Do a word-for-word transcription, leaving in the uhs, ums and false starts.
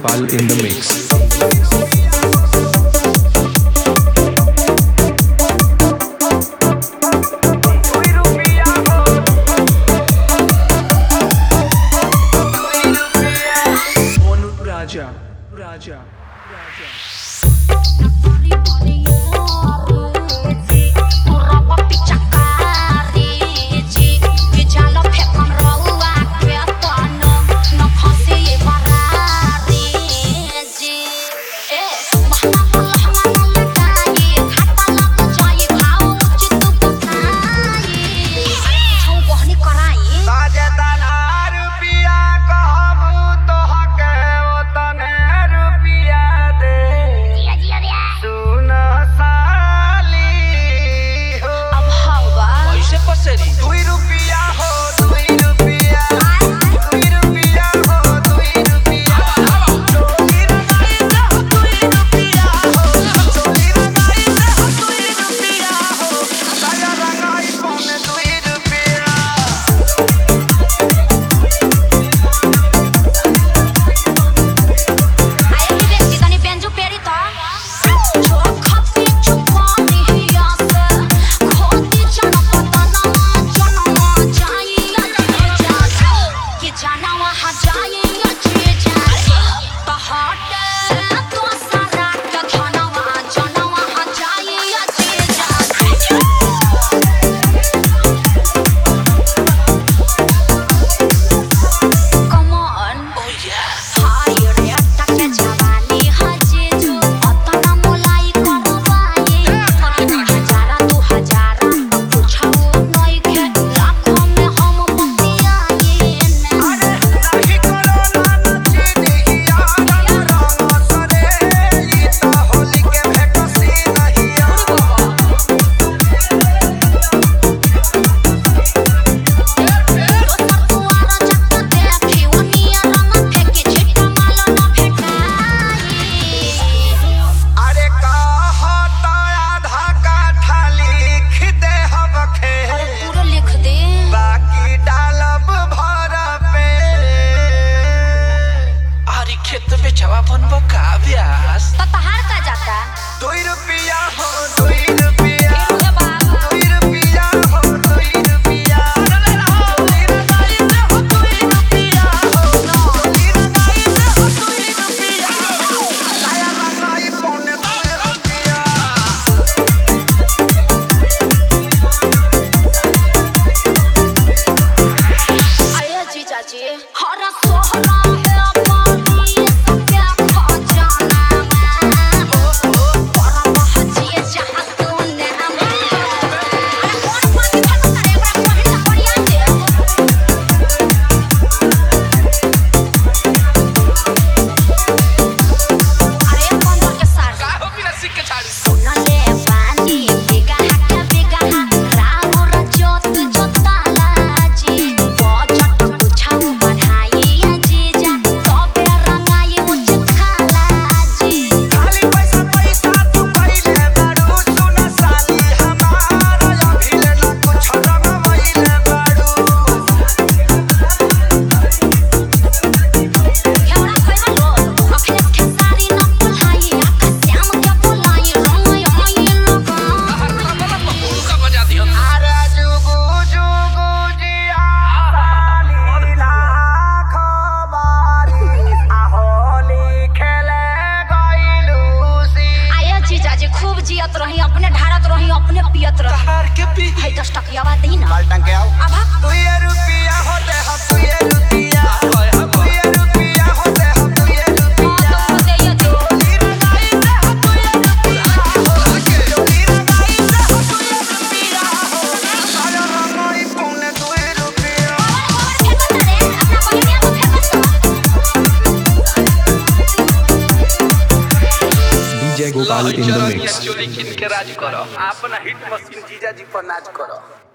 Gopal in the mix. Raja, Raja, Raja. बनबो का व्यास तो तहार का जाता दो रुपया हो दो रुपया दो रुपया हो दो रुपया आया जीजा जी हरा सोहरा खूब जियत रही अपने ढारत रही अपने पियत रही तहार के पी है दस टकिया बात ही ना लाल टंग के आओ आभा दो रुपया हो दे हम दो रुपया दो रुपया हो दे हम दो रुपया तो दे ये दे D J Gopal in the mix. चोरी किन के राज करो अपना हिट मशीन जीजा जी पर नाच करो।